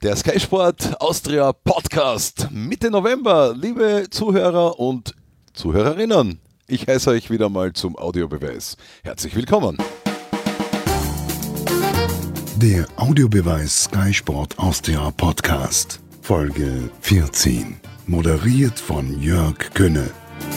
Der Sky Sport Austria Podcast Mitte November, liebe Zuhörer und Zuhörerinnen. Ich heiße euch wieder mal zum Audiobeweis. Herzlich willkommen. Der Audiobeweis Sky Sport Austria Podcast, Folge 14, moderiert von Jörg Könne.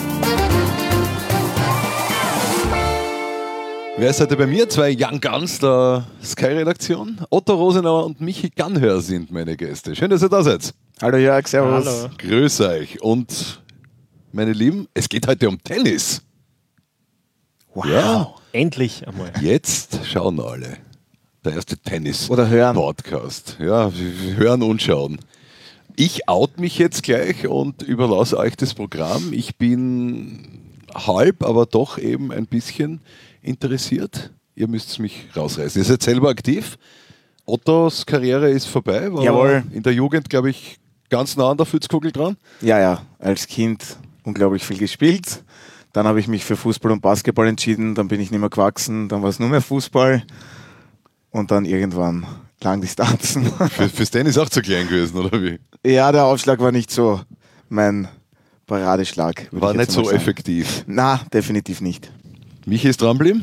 Wer ist heute bei mir? Zwei Young Guns der Sky-Redaktion. Otto Rosenauer und Michi Gannhör sind meine Gäste. Schön, dass ihr da seid. Hallo Jörg, servus. Hallo. Grüß euch. Und meine Lieben, es geht heute um Tennis. Wow, ja. Endlich einmal. Jetzt schauen alle. Der erste Oder hören. Tennis-Podcast. Ja, wir hören und schauen. Ich out mich jetzt gleich und überlasse euch das Programm. Ich bin halb, aber doch eben ein bisschen interessiert. Ihr müsst mich rausreißen. Ihr seid selber aktiv. Ottos Karriere ist vorbei. War Jawohl. In der Jugend, glaube ich, ganz nah an der Fützkugel dran. Ja, als Kind unglaublich viel gespielt. Dann habe ich mich für Fußball und Basketball entschieden. Dann bin ich nicht mehr gewachsen. Dann war es nur mehr Fußball. Und dann irgendwann Langdistanzen. Fürs Tennis auch zu klein gewesen, oder wie? Ja, der Aufschlag war nicht so mein Paradeschlag. War nicht so effektiv. Na, definitiv nicht. Michi ist dranbleiben?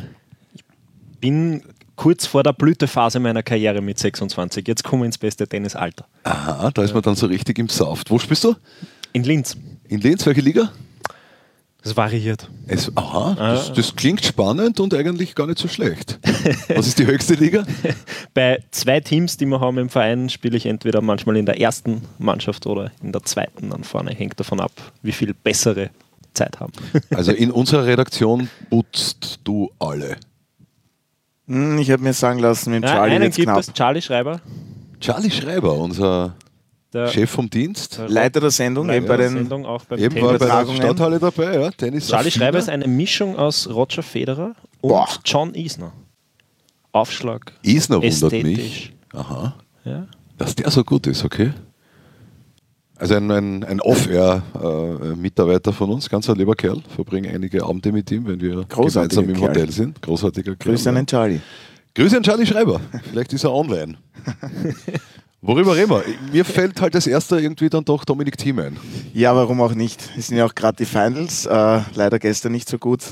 Bin kurz vor der Blütephase meiner Karriere mit 26. Jetzt komme ich ins beste Tennisalter. Aha, da ist man dann so richtig im Saft. Wo spielst du? In Linz. In Linz, welche Liga? Das variiert. Das klingt spannend und eigentlich gar nicht so schlecht. Was ist die höchste Liga? Bei zwei Teams, die wir haben im Verein, spiele ich entweder manchmal in der ersten Mannschaft oder in der zweiten dann vorne. Hängt davon ab, wie viel bessere Zeit haben. Also in unserer Redaktion putzt du alle. Ich habe mir sagen lassen, mit Charlie einen wird's gibt knapp. es, Charlie Schreiber. Charlie Schreiber, unser Der Chef vom Dienst. Leiter der Sendung, eben bei den Sendung auch beim Eben war bei der Übertragungen. Stadthalle dabei. Ja. Tennis Charlie Affiner. Schreiber ist eine Mischung aus Roger Federer und Boah. John Isner. Aufschlag. Isner wundert mich. Ästhetisch. Aha. Ja. Dass der so gut ist, okay. Also ein Off-Air-Mitarbeiter von uns, ganz ein lieber Kerl, verbringen einige Abende mit ihm, wenn wir Großartiger gemeinsam im Kerl. Hotel sind. Großartiger Kerl. Grüße an den Charlie. Grüße an Charlie Schreiber. Vielleicht ist er online. Worüber reden wir? Mir fällt halt als erster irgendwie dann doch Dominic Thiem ein. Ja, warum auch nicht? Es sind ja auch gerade die Finals. Leider gestern nicht so gut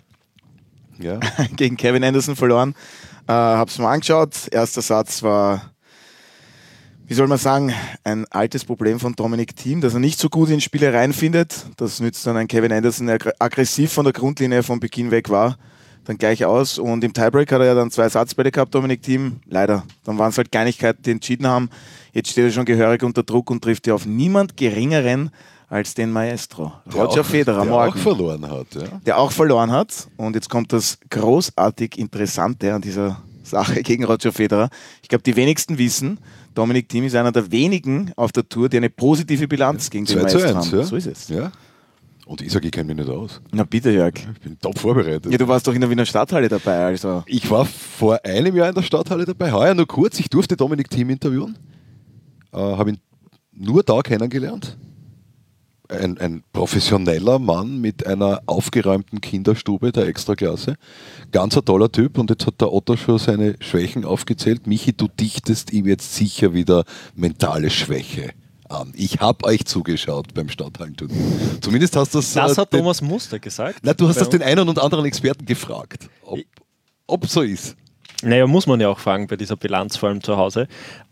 Ja. gegen Kevin Anderson verloren. Hab's mal angeschaut. Erster Satz war, wie soll man sagen, ein altes Problem von Dominic Thiem, dass er nicht so gut in Spiele reinfindet. Das nützt dann ein Kevin Anderson, der aggressiv von der Grundlinie von Beginn weg war, dann gleich aus. Und im Tiebreak hat er ja dann 2 Satzbälle gehabt, Dominic Thiem. Leider. Dann waren es halt Kleinigkeiten, die entschieden haben. Jetzt steht er schon gehörig unter Druck und trifft ja auf niemand Geringeren als den Maestro. Roger Federer der morgen. auch verloren hat. Ja. Der auch verloren hat. Und jetzt kommt das großartig Interessante an dieser Sache gegen Roger Federer. Ich glaube, die wenigsten wissen, Dominic Thiem ist einer der wenigen auf der Tour, die eine positive Bilanz gegen den 2 zu Maestro 1, haben. ja. So ist es. Ja. Und ich sage, ich kenne mich nicht aus. Na bitte, Jörg. Ich bin top vorbereitet. Ja, du warst doch in der Wiener Stadthalle dabei. Also. Ich war vor einem Jahr in der Stadthalle dabei, heuer nur kurz. Ich durfte Dominic Thiem interviewen. Habe ihn nur da kennengelernt. Ein professioneller Mann mit einer aufgeräumten Kinderstube der Extraklasse. Ganz ein toller Typ und jetzt hat der Otto schon seine Schwächen aufgezählt. Michi, du dichtest ihm jetzt sicher wieder mentale Schwäche an. Ich habe euch zugeschaut beim Stadthallenturnier. Zumindest hast du das... Das hat Thomas Muster gesagt. Na, du hast Bei das den uns. einen und anderen Experten gefragt, ob so ist. Naja, muss man ja auch fragen bei dieser Bilanz, vor allem zu Hause.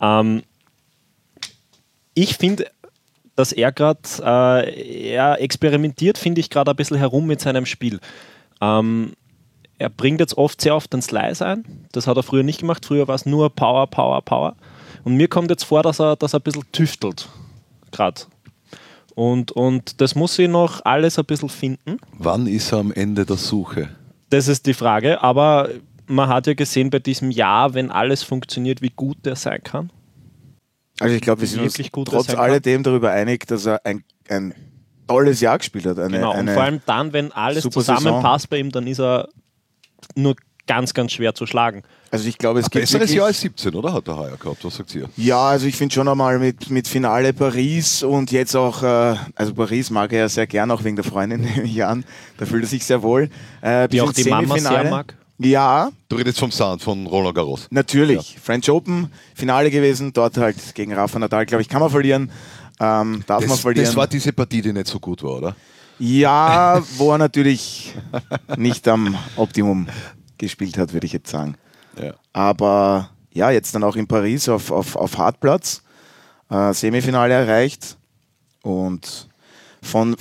Ich finde, dass er gerade experimentiert, finde ich, gerade ein bisschen herum mit seinem Spiel. Er bringt jetzt oft sehr oft den Slice ein. Das hat er früher nicht gemacht. Früher war es nur Power, Power, Power. Und mir kommt jetzt vor, dass er ein bisschen tüftelt. Gerade. Und das muss ich noch alles ein bisschen finden. Wann ist er am Ende der Suche? Das ist die Frage. Aber man hat ja gesehen bei diesem Jahr, wenn alles funktioniert, wie gut der sein kann. Also ich glaube, wir sind uns Wirklich gut trotz sein kann. alledem darüber einig, dass er ein tolles Jahr gespielt hat. Genau, und vor allem dann, wenn alles super zusammenpasst bei ihm, dann ist er nur ganz, ganz schwer zu schlagen. Also ich glaube, es gibt Besseres wirklich, Jahr als 17, oder? Hat er heuer gehabt, was sagt ihr? Ja, also ich finde schon einmal mit Finale Paris und jetzt auch, also Paris mag er ja sehr gern, auch wegen der Freundin nehme ich an. Da fühlt er sich sehr wohl. Wie auch die Mama sehr mag. Ja, Du redest vom Sound, von Roland Garros. natürlich. French Open, Finale gewesen, dort halt gegen Rafa Nadal, glaube ich, kann man verlieren. Darf man verlieren. Das war diese Partie, die nicht so gut war, oder? Ja, wo er natürlich nicht am Optimum gespielt hat, würde ich jetzt sagen. Ja. Aber ja, jetzt dann auch in Paris auf Hartplatz, Semifinale erreicht und von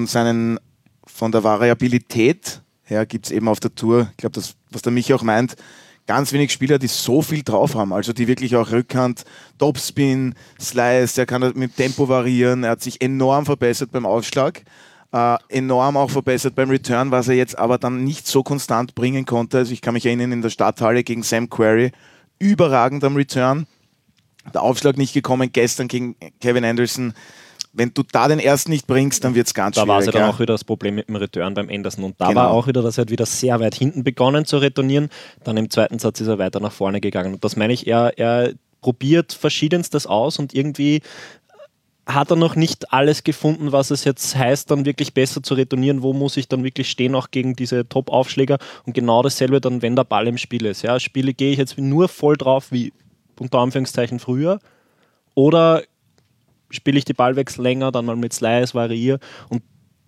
der Variabilität her gibt es eben auf der Tour, ich glaube, das, was der Michi auch meint, ganz wenig Spieler, die so viel drauf haben, also die wirklich auch Rückhand, Topspin, Slice, er kann mit Tempo variieren, er hat sich enorm verbessert beim Aufschlag, enorm auch verbessert beim Return, was er jetzt aber dann nicht so konstant bringen konnte. Also ich kann mich erinnern, in der Stadthalle gegen Sam Querrey, überragend am Return, der Aufschlag nicht gekommen, gestern gegen Kevin Anderson. Wenn du da den ersten nicht bringst, dann wird es ganz schwierig. Da war es ja dann auch wieder das Problem mit dem Return beim Anderson. Und da Genau. war auch wieder, dass er halt wieder sehr weit hinten begonnen zu retournieren. Dann im zweiten Satz ist er weiter nach vorne gegangen. Und das meine ich, er probiert Verschiedenstes aus und irgendwie hat er noch nicht alles gefunden, was es jetzt heißt, dann wirklich besser zu retournieren. Wo muss ich dann wirklich stehen, auch gegen diese Top-Aufschläger? Und genau dasselbe dann, wenn der Ball im Spiel ist. Ja, gehe ich jetzt nur voll drauf, wie unter Anführungszeichen früher? Oder spiele ich die Ballwechsel länger, dann mal mit Slice, variiere. Und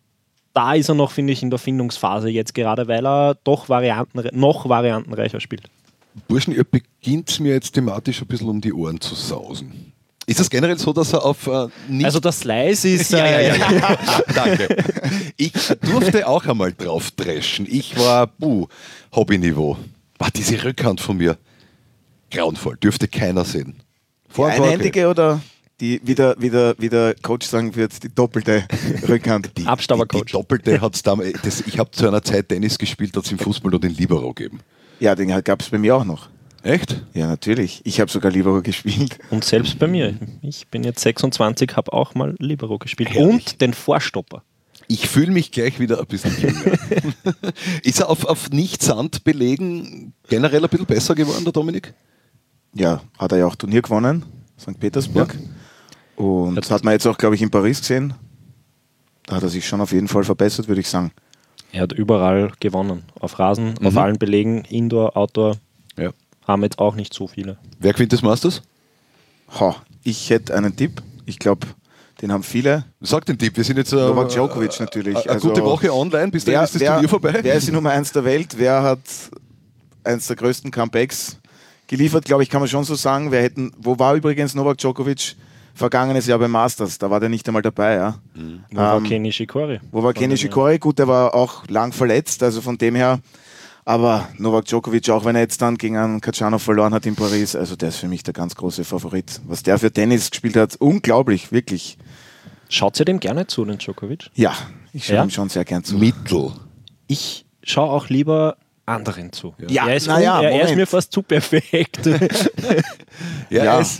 da ist er noch, finde ich, in der Findungsphase jetzt gerade, weil er doch noch variantenreicher spielt. Burschen, ihr beginnt mir jetzt thematisch ein bisschen um die Ohren zu sausen. Ist das generell so, dass er auf nicht... Also der Slice ist... Ja, danke. Ich durfte auch einmal drauf dreschen. Ich war, Hobbyniveau. War diese Rückhand von mir grauenvoll. Dürfte keiner sehen. Die einhändige oder die, wie der Coach sagen wird, die doppelte Rückhand? Die Abstaubercoach. doppelte hat es damals... Ich habe zu einer Zeit Tennis gespielt, hat es im Fußball nur den Libero gegeben. Ja, den gab es bei mir auch noch. Echt? Ja, natürlich. Ich habe sogar Libero gespielt. Und selbst bei mir. Ich bin jetzt 26, habe auch mal Libero gespielt. Herrlich. Und den Vorstopper. Ich fühle mich gleich wieder ein bisschen jünger. Ist er auf Nicht-Sand-Belegen generell ein bisschen besser geworden, der Dominik? Ja, hat er ja auch Turnier gewonnen, St. Petersburg. Ja. Und das hat man jetzt auch, glaube ich, in Paris gesehen. Da hat er sich schon auf jeden Fall verbessert, würde ich sagen. Er hat überall gewonnen. Auf Rasen, auf allen Belegen, Indoor, Outdoor. Ja. Haben jetzt auch nicht so viele. Wer gewinnt das Masters? Ich hätte einen Tipp. Ich glaube, den haben viele. Sag den Tipp, wir sind jetzt Novak Djokovic natürlich. Eine gute Woche online, bis dahin ist das Turnier vorbei. Wer ist die Nummer 1 der Welt? Wer hat eines der größten Comebacks geliefert, glaube ich, kann man schon so sagen. Wo war übrigens Novak Djokovic vergangenes Jahr beim Masters? Da war der nicht einmal dabei. Ja. Wo war Kenny Shikori? Gut, der war auch lang verletzt, also von dem her. Aber Novak Djokovic, auch wenn er jetzt dann gegen einen Khachanov verloren hat in Paris, also der ist für mich der ganz große Favorit. Was der für Tennis gespielt hat, unglaublich, wirklich. Schaut ihr dem gerne zu, den Djokovic? Ja, ich schaue Ja? ihm schon sehr gern zu. Mittel. Ich schaue auch lieber anderen zu. Ja, er ist, na ja, er ist Moment. mir fast zu perfekt. Ja, Ja.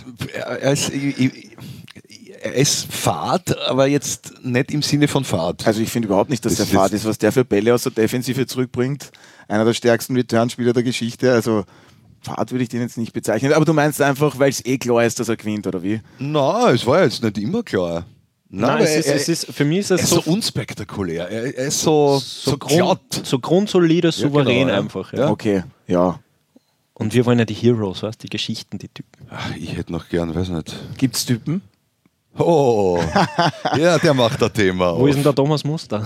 Er ist Fahrt, aber jetzt nicht im Sinne von Fahrt. Also ich finde überhaupt nicht, dass Das der Fahrt ist, was der für Bälle aus der Defensive zurückbringt. Einer der stärksten Return-Spieler der Geschichte. Also Fahrt würde ich den jetzt nicht bezeichnen. Aber du meinst einfach, weil es klar ist, dass er gewinnt, oder wie? Na, es war jetzt nicht immer klar. Nein, für mich ist er es ist so, so unspektakulär. Er ist so glatt. so grundsolide, souverän genau, ja. einfach. Ja. Ja. Okay, ja. Und wir wollen ja die Heroes, weißt? Die Geschichten, die Typen. Ach, ich hätte noch gern, weiß nicht. Gibt es Typen? Oh, ja, der macht ein Thema. Wo ist denn der Thomas Muster?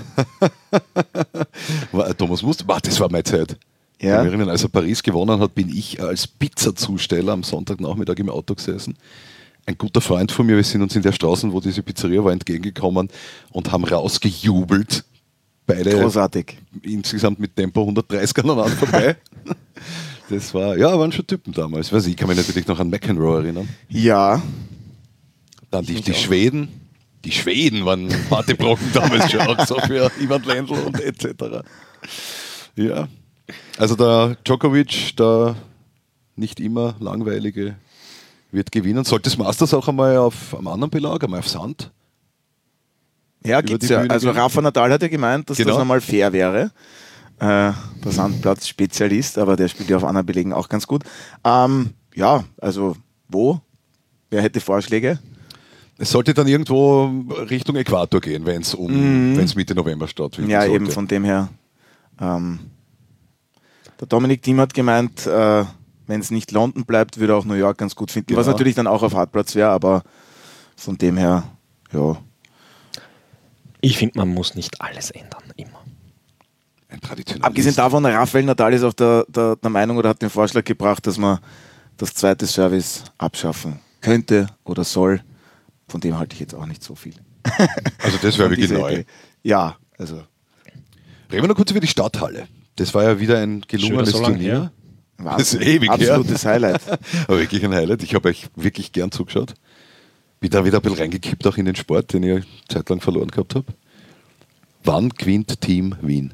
Thomas Muster, das war meine Zeit. Ja. Ich erinnere, als er Paris gewonnen hat, bin ich als Pizzazusteller am Sonntagnachmittag im Auto gesessen. Ein guter Freund von mir, wir sind uns in der Straße, wo diese Pizzeria war, entgegengekommen und haben rausgejubelt. Beide Großartig. insgesamt mit Tempo 130 aneinander vorbei. Das waren schon Typen damals. Weiß ich kann mich natürlich noch an McEnroe erinnern. Ja. Dann die Schweden. Die Schweden waren Partybrocken damals schon, auch so für Ivan Lendl und etc. Ja. Also der Djokovic, der nicht immer langweilige, wird gewinnen. Sollte das Masters auch einmal auf einem anderen Belag, einmal auf Sand? Ja, Über gibt's die ja. Bühne Also gehen? Rafa Nadal hat ja gemeint, dass Genau. das nochmal fair wäre. Der Sandplatz-Spezialist, aber der spielt ja auf anderen Belegen auch ganz gut. Ja, also wo? Wer hätte Vorschläge? Es sollte dann irgendwo Richtung Äquator gehen, wenn es Mitte November stattfindet. Ja, sollte. eben von dem her. Der Dominic Thiem hat gemeint, wenn es nicht London bleibt, würde er auch New York ganz gut finden. Genau. Was natürlich dann auch auf Hartplatz wäre, aber von dem her, ja. Ich finde, man muss nicht alles ändern, immer. Ein Traditionalist. Abgesehen davon, Rafael Nadal ist auch der Meinung oder hat den Vorschlag gebracht, dass man das zweite Service abschaffen könnte oder soll. Von dem halte ich jetzt auch nicht so viel. Also das wäre Von wirklich dieser neu. Idee. Ja, also Reden wir noch kurz über die Stadthalle. Das war ja wieder ein gelungenes Schon so lang Turnier. her. Das ist ewig absolutes Highlight. Aber wirklich ein Highlight. Ich habe euch wirklich gern zugeschaut. Bin da wieder ein bisschen reingekippt auch in den Sport, den ich zeitlang verloren gehabt habe. Wann gewinnt Team Wien?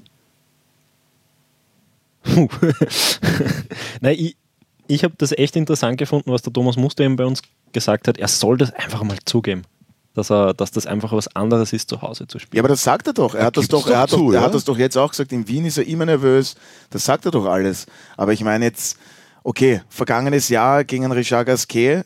Nein, ich habe das echt interessant gefunden, was der Thomas Muster eben bei uns gesagt hat. Er soll das einfach mal zugeben, dass das einfach was anderes ist, zu Hause zu spielen. Ja, aber das sagt er doch. Er hat das gibt's doch, er hat doch zu, doch, er ja? hat das doch jetzt auch gesagt. In Wien ist er immer nervös. Das sagt er doch alles. Aber ich meine jetzt, okay, vergangenes Jahr gegen einen Richard Gasquet.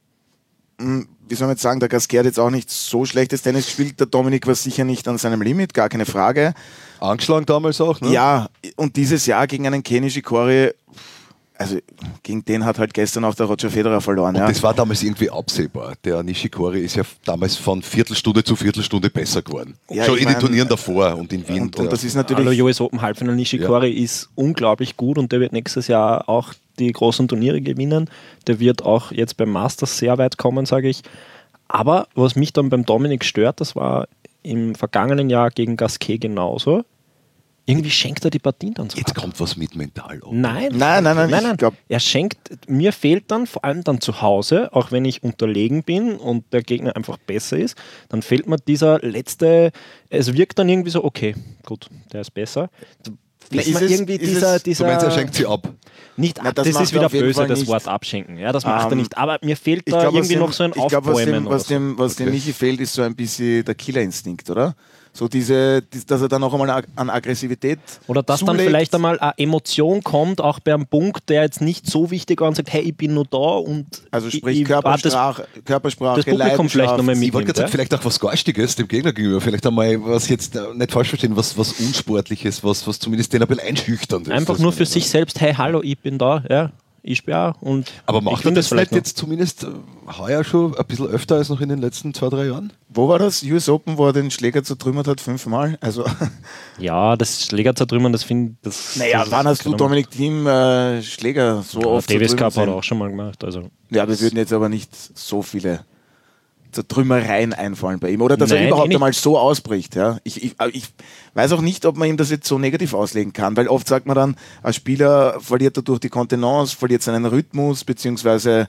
Wie soll man jetzt sagen, der Gasquet hat jetzt auch nicht so schlechtes Tennis gespielt. Der Dominik war sicher nicht an seinem Limit, gar keine Frage. Angeschlagen damals auch, ne? Ja, und dieses Jahr gegen einen Ken Nishikori, also gegen den hat halt gestern auch der Roger Federer verloren. Und Ja. das war damals irgendwie absehbar. Der Nishikori ist ja damals von Viertelstunde zu Viertelstunde besser geworden. Ja, Schon ich in den mein, Turnieren davor und in Wien. Und das ist Hallo natürlich... US Open Halbfinale Nishikori ist unglaublich gut und der wird nächstes Jahr auch die großen Turniere gewinnen. Der wird auch jetzt beim Masters sehr weit kommen, sage ich. Aber was mich dann beim Dominik stört, das war im vergangenen Jahr gegen Gasquet genauso. Irgendwie schenkt er die Partien dann so Jetzt ab. kommt was mit mental. Nein, Nein, ich glaub- Er schenkt, mir fehlt dann, vor allem dann zu Hause, auch wenn ich unterlegen bin und der Gegner einfach besser ist, dann fehlt mir dieser letzte, es wirkt dann irgendwie so, okay, gut, der ist besser. Fehlt Ist mir es- irgendwie ist es- Du meinst, er schenkt sie ab. nicht Na, ab, das das macht ist er wieder auf jeden böse, Fall das nicht. Wort abschenken. Ja, das macht er Ähm, nicht. Aber mir fehlt Ich da glaube, irgendwie noch so ein Aufbäumen. was dem Okay. Michi fehlt, ist so ein bisschen der Killerinstinkt, oder? So dass er dann noch einmal an Aggressivität Oder dass dann zulegt. vielleicht einmal eine Emotion kommt, auch bei einem Punkt, der jetzt nicht so wichtig war und sagt, hey, ich bin nur da und Also sprich ich Körpersprache, das Publikum vielleicht nochmal Ich wollte mitnimmt. gerade sagen, Ja? vielleicht auch was Garstiges dem Gegner gegenüber. Vielleicht einmal was jetzt nicht falsch verstehen, was Unsportliches, was zumindest den ein bisschen einschüchtern ist. Einfach Das- nur für sich selbst, hey, hallo, ich bin da, ja, ich spiele auch. Und Aber ich macht er find das vielleicht noch. jetzt zumindest heuer schon ein bisschen öfter als noch in den letzten 2-3 Jahren? Wo war das? US Open, wo er den Schläger zertrümmert hat, 5-mal? Also, Ja, das Schläger zertrümmern, das finde ich. naja, wann hast du Dominik Thiem Schläger so oft Davis Cup zertrümmert hat er sehen? auch schon mal gemacht. Also. Ja, wir würden jetzt aber nicht so viele Zertrümmereien einfallen bei ihm. Oder dass er Nein, überhaupt nicht. einmal so ausbricht. Ja? Ich weiß auch nicht, ob man ihm das jetzt so negativ auslegen kann, weil oft sagt man dann, ein Spieler verliert dadurch die Kontenance, verliert seinen Rhythmus, beziehungsweise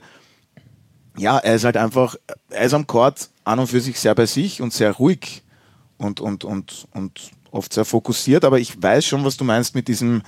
ja, er ist halt einfach, er ist am Court an und für sich sehr bei sich und sehr ruhig und oft sehr fokussiert, aber ich weiß schon, was du meinst mit diesem,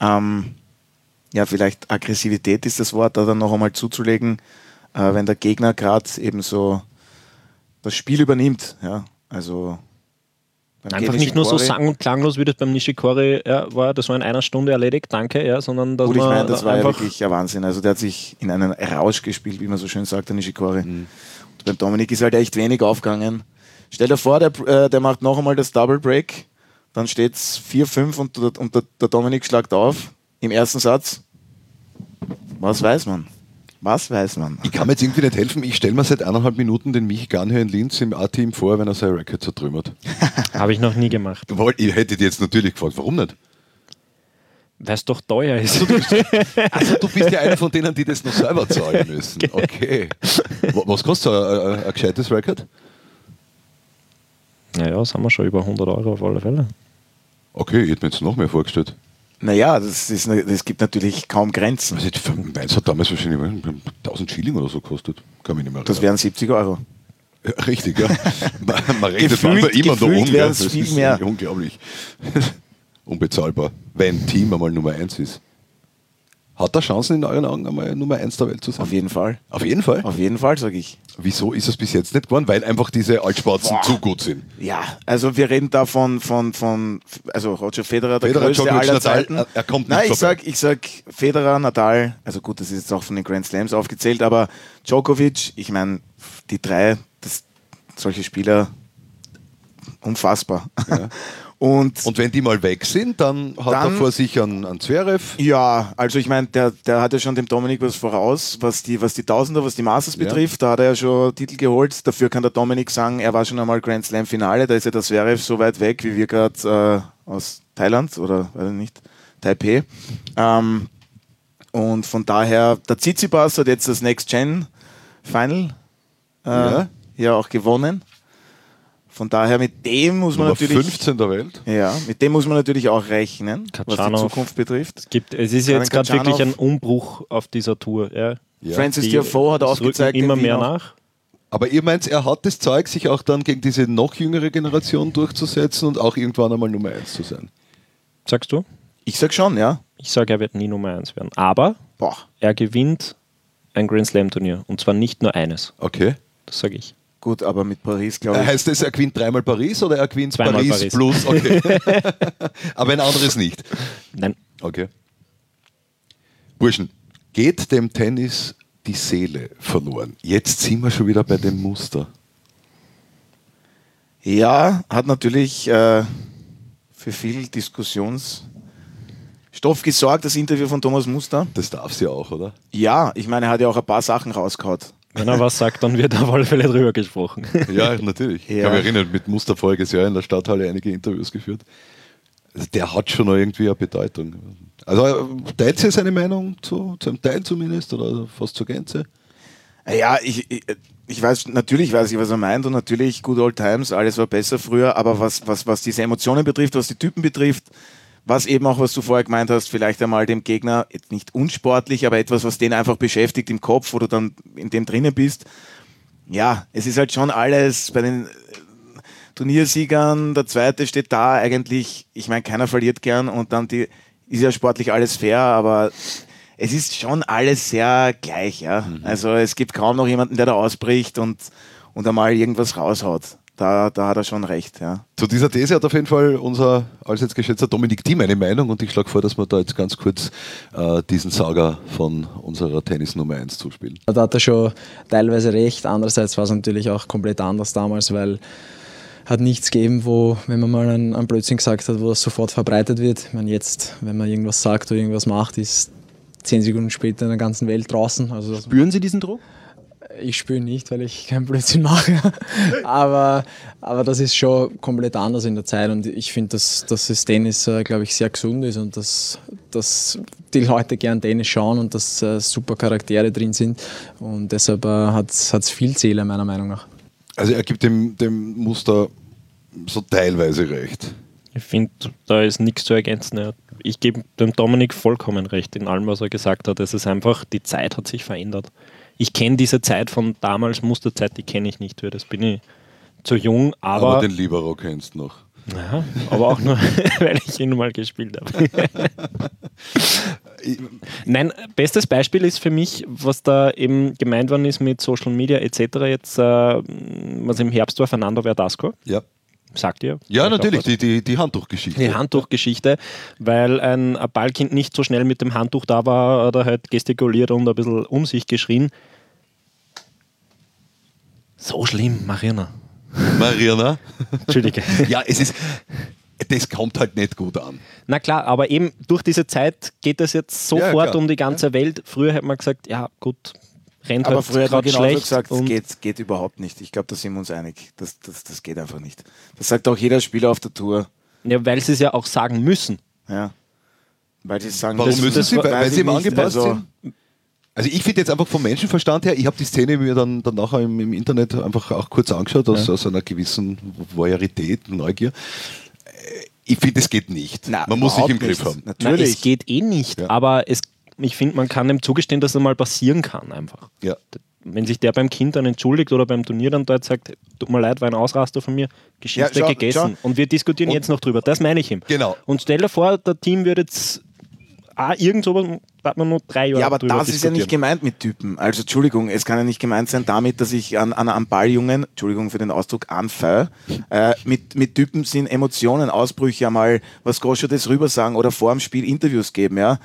ja, vielleicht Aggressivität ist das Wort, da dann noch einmal zuzulegen, wenn der Gegner gerade eben so das Spiel übernimmt. Ja, also beim Einfach Ken nicht nur so Nishikori- sang- und klanglos, wie das beim Nishikori war, das war in einer Stunde erledigt, danke, ja, sondern dass Gut, ich man meine, das war ja einfach. wirklich ein Wahnsinn. Also der hat sich in einen Rausch gespielt, wie man so schön sagt, der Nishikori. Und beim Dominik ist halt echt wenig aufgegangen. Stell dir vor, der macht noch einmal das Double Break, dann steht es 4-5 und der Dominik schlagt auf im ersten Satz. Was weiß man? Was weiß man? Ich kann mir jetzt irgendwie nicht helfen. Ich stelle mir seit 1,5 Minuten den Michi Garnhör in Linz im A-Team vor, wenn er sein Racket zertrümmert. Habe ich noch nie gemacht. Ich hätte dir jetzt natürlich gefragt, warum nicht? Weil es doch teuer ist. Also du bist ja einer von denen, die das noch selber zahlen müssen. Okay. Was kostet so ein gescheites Racket? Naja, sind wir schon über 100 Euro auf alle Fälle. Okay, ich hätte mir jetzt noch mehr vorgestellt. Naja, das gibt natürlich kaum Grenzen. Also, meins hat damals wahrscheinlich 1000 Schilling oder so gekostet. Kann mich nicht mehr Das erinnern. wären 70 Euro. Ja, richtig, ja. Man rechnet Gefühlt- manchmal immer noch gefühlt um. wären Ja. es Das viel ist mehr. unglaublich. Unbezahlbar. Wenn Team einmal Nummer 1 ist. Hat er Chancen in euren Augen einmal Nummer 1 der Welt zu sein? Auf jeden Fall. Auf jeden Fall. Auf jeden Fall, sage ich. Wieso ist es bis jetzt nicht geworden? Weil einfach diese Altspatzen zu gut sind. Ja, also wir reden da von also Roger Federer, der Federer, größte Djokovic, aller Nadal, Zeiten. er kommt nicht Nein, vorbei. ich sag Federer, Nadal, also gut, das ist jetzt auch von den Grand Slams aufgezählt, aber Djokovic, ich meine, die drei, solche Spieler, unfassbar. Ja. Und wenn die mal weg sind, dann hat er vor sich einen Zverev. ja, also ich meine, der hat ja schon dem Dominik was voraus, was die Tausender, was die Masters betrifft. Da hat er ja schon Titel geholt. Dafür kann der Dominik sagen, er war schon einmal Grand Slam Finale. Da ist ja der Zverev so weit weg, wie wir gerade aus Thailand oder weiß ich nicht, Taipei. Und von daher, der Tsitsipas hat jetzt das Next Gen Final ja auch gewonnen. Von daher, mit dem muss man Nummer natürlich 15 der Welt. Ja, mit dem muss man natürlich auch rechnen, was die Khachanov. Zukunft betrifft. Es ist jetzt gerade Khachanov. wirklich ein Umbruch auf dieser Tour. Ja. Ja. Francis Tiafoe hat Es aufgezeigt, rücken immer in Wien mehr auch- nach. Aber ihr meint, er hat das Zeug, sich auch dann gegen diese noch jüngere Generation durchzusetzen und auch irgendwann einmal Nummer 1 zu sein. Sagst du? Ich sag schon, ja. Ich sage, er wird nie Nummer 1 werden. Aber Boah. er gewinnt ein Grand Slam Turnier. Und zwar nicht nur eines. Okay. Das sage ich. Gut, aber mit Paris, glaube ich. Heißt das, er gewinnt dreimal Paris oder er gewinnt Zweimal Paris Paris. plus? Okay. Aber ein anderes nicht. Nein. Okay. Burschen, geht dem Tennis die Seele verloren? Jetzt sind wir schon wieder bei dem Muster. Ja, hat natürlich für viel Diskussionsstoff gesorgt, das Interview von Thomas Muster. Das darf sie auch, oder? Ja, ich meine, er hat ja auch ein paar Sachen rausgehauen. Wenn er was sagt, dann wird auf alle Fälle drüber gesprochen. Ja, natürlich. Ich Ja. kann mich erinnern, mit Muster voriges Jahr in der Stadthalle einige Interviews geführt. Also der hat schon noch irgendwie eine Bedeutung. Also teilt sie seine Meinung zu einem Teil zumindest oder fast zur Gänze? Ja, ich weiß, natürlich weiß ich, was er meint und natürlich good old times, alles war besser früher, aber was diese Emotionen betrifft, was die Typen betrifft, was eben auch, was du vorher gemeint hast, vielleicht einmal dem Gegner, jetzt nicht unsportlich, aber etwas, was den einfach beschäftigt im Kopf, wo du dann in dem drinnen bist. Ja, es ist halt schon alles bei den Turniersiegern, der Zweite steht da eigentlich, ich meine, keiner verliert gern und dann ist ja sportlich alles fair, aber es ist schon alles sehr gleich, ja. Also es gibt kaum noch jemanden, der da ausbricht und einmal irgendwas raushaut. Da hat er schon recht, ja. Zu dieser These hat auf jeden Fall unser allseits geschätzter Dominik Thiem eine Meinung und ich schlage vor, dass wir da jetzt ganz kurz diesen Saga von unserer Tennis Nummer 1 zuspielen. Da hat er schon teilweise recht, andererseits war es natürlich auch komplett anders damals, weil hat nichts gegeben, wo, wenn man mal einen Blödsinn gesagt hat, wo das sofort verbreitet wird. Ich meine, jetzt, wenn man irgendwas sagt oder irgendwas macht, ist 10 Sekunden später in der ganzen Welt draußen. Also Spüren Sie diesen Druck? ich spüre nicht, weil ich keinen Blödsinn mache. aber das ist schon komplett anders in der Zeit und ich finde, dass das Tennis, glaube ich, sehr gesund ist und dass die Leute gern Tennis schauen und dass super Charaktere drin sind und deshalb hat es viel Seele, meiner Meinung nach. Also er gibt dem Muster so teilweise recht. Ich finde, da ist nichts zu ergänzen. Ja. Ich gebe dem Dominik vollkommen recht in allem, was er gesagt hat. Es ist einfach, die Zeit hat sich verändert. Ich kenne diese Zeit von damals, Musterzeit, die kenne ich nicht. Für das bin ich zu jung, Aber den Libero kennst du noch. Ja, aber auch nur, weil ich ihn mal gespielt habe. Nein, bestes Beispiel ist für mich, was da eben gemeint worden ist mit Social Media etc. Jetzt, was im Herbst war, Fernando Verdasco. Ja. Sagt ihr? Ja, natürlich, die Handtuchgeschichte. Die Handtuchgeschichte, weil ein Ballkind nicht so schnell mit dem Handtuch da war, hat er halt gestikuliert und ein bisschen um sich geschrien. So schlimm, Marina. Mariana? Entschuldige. Ja, das kommt halt nicht gut an. Na klar, aber eben durch diese Zeit geht es jetzt Ja, sofort klar. um die ganze Welt. Früher hätte man gesagt, ja gut, rennt Aber halt früher hat man gerade genauso schlecht. gesagt, und es geht überhaupt nicht. Ich glaube, da sind wir uns einig. Das geht einfach nicht. Das sagt auch jeder Spieler auf der Tour. ja, weil sie es ja auch sagen müssen. Ja. Weil sie sagen, Warum das- müssen das sie? Weil weiß sie ich ihm nicht. angepasst Also, sind? Also ich finde jetzt einfach vom Menschenverstand her, ich habe die Szene mir dann nachher im Internet einfach auch kurz angeschaut, aus einer gewissen Voyeurität, Neugier. Ich finde, es geht nicht. Na, Man muss sich im überhaupt Griff nicht. haben. Nein, Natürlich. es geht eh nicht, Ja. aber ich finde, man kann ihm zugestehen, dass es mal passieren kann einfach. Ja. Wenn sich der beim Kind dann entschuldigt oder beim Turnier dann dort sagt, tut mir leid, war ein Ausraster von mir, Geschichte Ja, schau, gegessen. schau. Und wir diskutieren Und- jetzt noch drüber. Das meine ich ihm. Genau. Und stell dir vor, der Team würde jetzt irgend sowas, hat man nur 3 Jahre ja, aber drüber das ist ja nicht diskutieren. gemeint mit Typen. Also Entschuldigung, es kann ja nicht gemeint sein damit, dass ich an Balljungen, Entschuldigung für den Ausdruck, anfeuere. Mit Typen sind Emotionen, Ausbrüche einmal, was Groscher das rüber sagen oder vor dem Spiel Interviews geben, ja.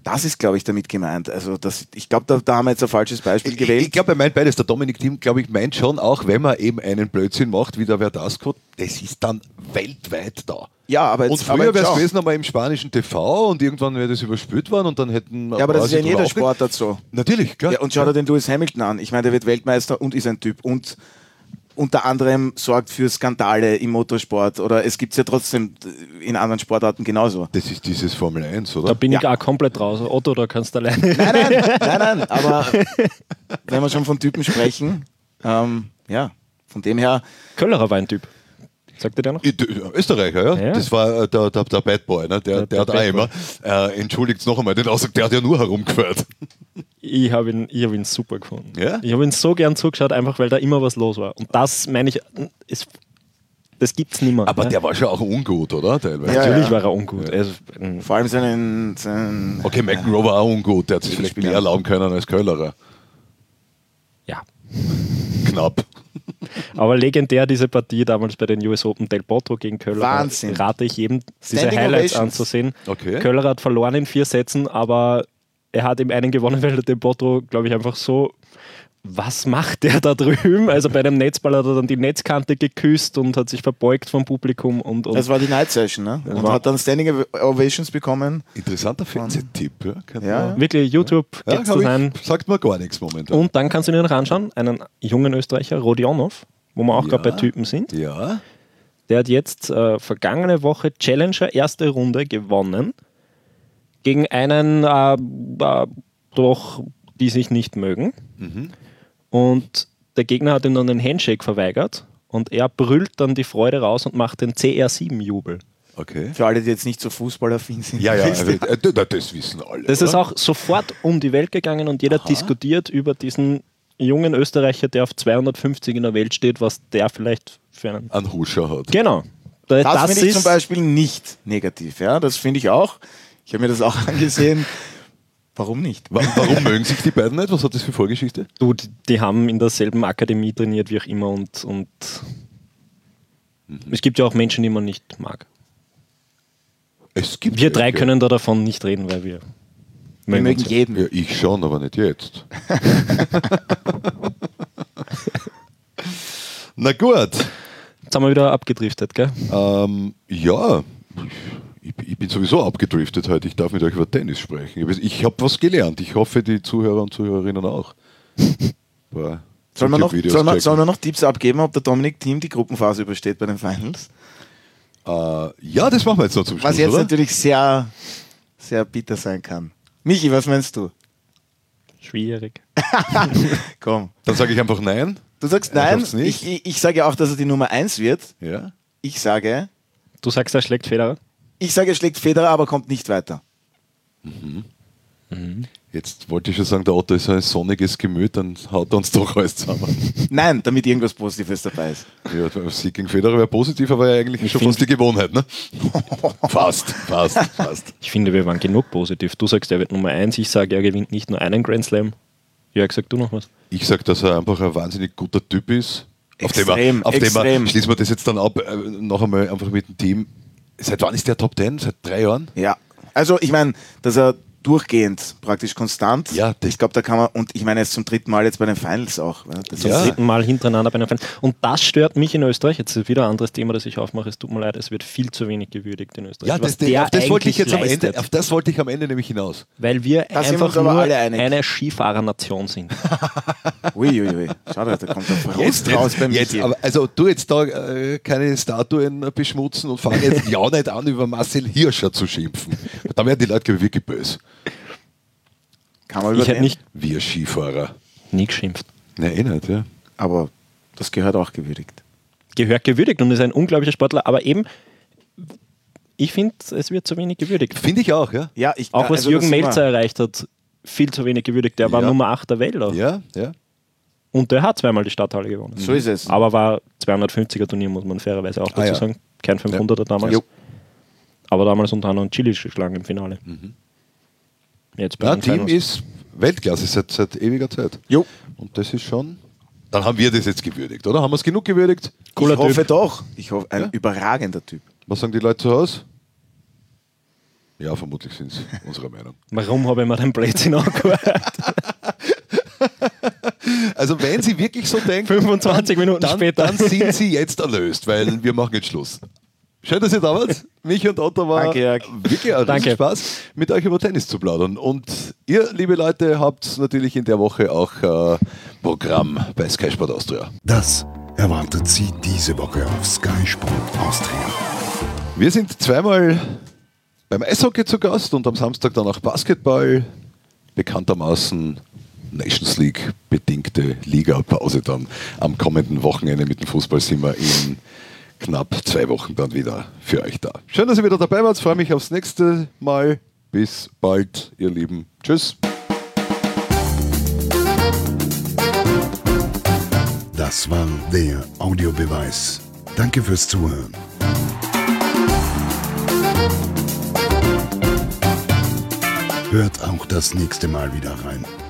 Das ist, glaube ich, damit gemeint. Also ich glaube, da haben wir jetzt ein falsches Beispiel gewählt. Ich glaube, er meint beides. Der Dominik Thiem, glaube ich, meint schon, auch wenn man eben einen Blödsinn macht, wie der Verdasco, das ist dann weltweit da. Ja, aber Und jetzt, früher wäre es schau. gewesen einmal im spanischen TV und irgendwann wäre das überspült worden und dann hätten... Ja, aber das ist ja in jeder Sport. Sportart so. Natürlich, klar. Ja, und schau dir den Lewis Hamilton an. Ich meine, der wird Weltmeister und ist ein Typ. Und unter anderem sorgt für Skandale im Motorsport. Oder es gibt es ja trotzdem in anderen Sportarten genauso. Das ist dieses Formel 1, oder? Da bin ich auch komplett raus. Otto, da kannst du alleine. Nein, aber wenn wir schon von Typen sprechen, ja, von dem her, Köllerer war ein Typ. Sagt ihr der noch? Österreicher, ja? Ja. Das war der Bad Boy, ne? Der Der hat auch Bad immer, entschuldigt noch einmal den Ausdruck, der hat ja nur herumgeführt. Ich hab ihn super gefunden. Ja? Ich habe ihn so gern zugeschaut, einfach weil da immer was los war. Und das meine ich, das gibt's nicht mehr. Aber ne? der war schon auch ungut, oder? Teilweise. Ja, Natürlich ja. war er ungut. Also, vor allem sein Okay, McEnroe war auch ungut, der hat sich vielleicht Spieler. mehr erlauben können als Köllerer. ja. Knapp. Aber legendär diese Partie damals bei den US Open Del Potro gegen Köller. Wahnsinn. Rate ich jedem, diese Standing Highlights Ovations. anzusehen. Okay. Köller hat verloren in 4 Sätzen, aber er hat im einen gewonnen, weil der Del Potro, glaube ich, einfach so, was macht der da drüben? Also bei dem Netzball hat er dann die Netzkante geküsst und hat sich verbeugt vom Publikum. Und Das war die Night Session, ne? Und hat dann Standing Ovations bekommen. Interessanter Fernsehtipp. Ja, kann Ja. man- wirklich, YouTube ja, gibt's das ein. sagt mir gar nichts momentan. Und dann kannst du dir noch anschauen, einen jungen Österreicher, Rodionov, wo wir auch Ja. gerade bei Typen sind. Ja, Der hat jetzt vergangene Woche Challenger erste Runde gewonnen gegen einen doch, die sich nicht mögen. Und der Gegner hat ihm dann den Handshake verweigert und er brüllt dann die Freude raus und macht den CR7-Jubel. okay. Für alle, die jetzt nicht so fußballaffin sind. Ja, also, das wissen alle. Das oder? ist auch sofort um die Welt gegangen und jeder diskutiert über diesen jungen Österreicher, der auf 250 in der Welt steht, was der vielleicht für einen... Einen Huscher hat. Genau. Das finde ich zum Beispiel nicht negativ. Ja? Das finde ich auch. Ich habe mir das auch angesehen. Warum nicht? Warum mögen sich die beiden nicht? Was hat das für Vorgeschichte? Du, die haben in derselben Akademie trainiert, wie auch immer und es gibt ja auch Menschen, die man nicht mag. Es gibt Wir drei welche. können da davon nicht reden, weil wir Wir mögen uns. jeden. Ja, ich schon, aber nicht jetzt. Na gut. Jetzt haben wir wieder abgedriftet, gell? Ja, ich bin sowieso abgedriftet heute. Ich darf mit euch über Tennis sprechen. Ich habe was gelernt. Ich hoffe, die Zuhörer und Zuhörerinnen auch. Sollen wir YouTube-Videos checken. noch Tipps abgeben, ob der Dominik Thiem die Gruppenphase übersteht bei den Finals? Ja, das machen wir jetzt noch zum Schluss, Was jetzt oder? natürlich sehr, sehr bitter sein kann. Michi, was meinst du? Schwierig. Komm. Dann sage ich einfach nein. Du sagst Er nein. schafft's nicht. Ich sage ja auch, dass er die Nummer 1 wird. Ja. Ich sage, Du sagst, er schlägt Federer? er schlägt Federer, aber kommt nicht weiter. Jetzt wollte ich schon sagen, der Otto ist so ein sonniges Gemüt, dann haut er uns doch alles zusammen. Nein, damit irgendwas Positives dabei ist. Ja, der Sieg gegen Federer wäre positiv, aber ja eigentlich schon fast die Gewohnheit, ne? Fast. Ich finde, wir waren genug positiv. Du sagst, er wird Nummer 1. Ich sage, er gewinnt nicht nur einen Grand Slam. Jörg, sag du noch was? Ich sage, dass er einfach ein wahnsinnig guter Typ ist. Extrem. Auf dem wir schließen wir das jetzt dann ab, noch einmal einfach mit dem Team. Seit wann ist der Top 10? Seit 3 Jahren? Ja, also ich meine, dass er durchgehend, praktisch konstant. Ja, das- ich glaube, da kann man, und ich meine, er ist zum 3. Mal jetzt bei den Finals auch. Das Zum Ja. ist, 3. Mal hintereinander bei einem Fan. Und das stört mich in Österreich. Jetzt ist wieder ein anderes Thema, das ich aufmache. Es tut mir leid, es wird viel zu wenig gewürdigt in Österreich. Ja, Was der auf das wollte ich eigentlich jetzt am Ende, leistet. auf das wollte ich am Ende nämlich hinaus. Weil wir Da sind wir einfach uns aber nur alle einig. eine Skifahrernation sind. uiuiui. Schau da kommt der Frust raus bei Jetzt, Michi. aber, also du jetzt da keine Statuen beschmutzen und fang jetzt ja nicht an, über Marcel Hirscher zu schimpfen. Da werden die Leute glaub ich, wirklich böse. Kann man Ich hätte übernehmen. nicht Wir Skifahrer. nie geschimpft. Nein, eh nicht, ja. Aber das gehört auch gewürdigt. Gehört gewürdigt und ist ein unglaublicher Sportler, aber eben, ich finde, es wird zu wenig gewürdigt. Finde ich auch, ja. Ja, Auch was also Jürgen das sind wir- Melzer erreicht hat, viel zu wenig gewürdigt. Der war Ja. Nummer 8 der Welt auch. Ja. Und der hat zweimal die Stadthalle gewonnen. So ist es. Aber war 250er Turnier, muss man fairerweise auch dazu ja. sagen. Kein 500er damals. Jo. Aber damals unter anderem Chile geschlagen im Finale. Jetzt bei Ja, den Team Finals. ist Weltklasse seit ewiger Zeit. Jo. Und das ist schon. Dann haben wir das jetzt gewürdigt, oder? Haben wir es genug gewürdigt? Ich hoffe doch. Ich hoffe, ein überragender Typ. Was sagen die Leute zu Hause? Ja, vermutlich sind es unserer Meinung. Warum habe ich mir den Blödsinn angehört? Also wenn Sie wirklich so denken, 25 Minuten später. Dann sind Sie jetzt erlöst, weil wir machen jetzt Schluss. Schön, dass ihr da wart. Mich und Otto war Danke, Jörg. wirklich ein Danke. Spaß, mit euch über Tennis zu plaudern. Und ihr, liebe Leute, habt natürlich in der Woche auch Programm bei Sky Sport Austria. Das erwartet Sie diese Woche auf Sky Sport Austria. Wir sind zweimal beim Eishockey zu Gast und am Samstag dann auch Basketball. Bekanntermaßen Nations League bedingte Liga-Pause dann am kommenden Wochenende mit dem Fußball sind wir in knapp 2 Wochen dann wieder für euch da. Schön, dass ihr wieder dabei wart. Freue mich aufs nächste Mal. Bis bald, ihr Lieben. Tschüss. Das war der Audiobeweis. Danke fürs Zuhören. Hört auch das nächste Mal wieder rein.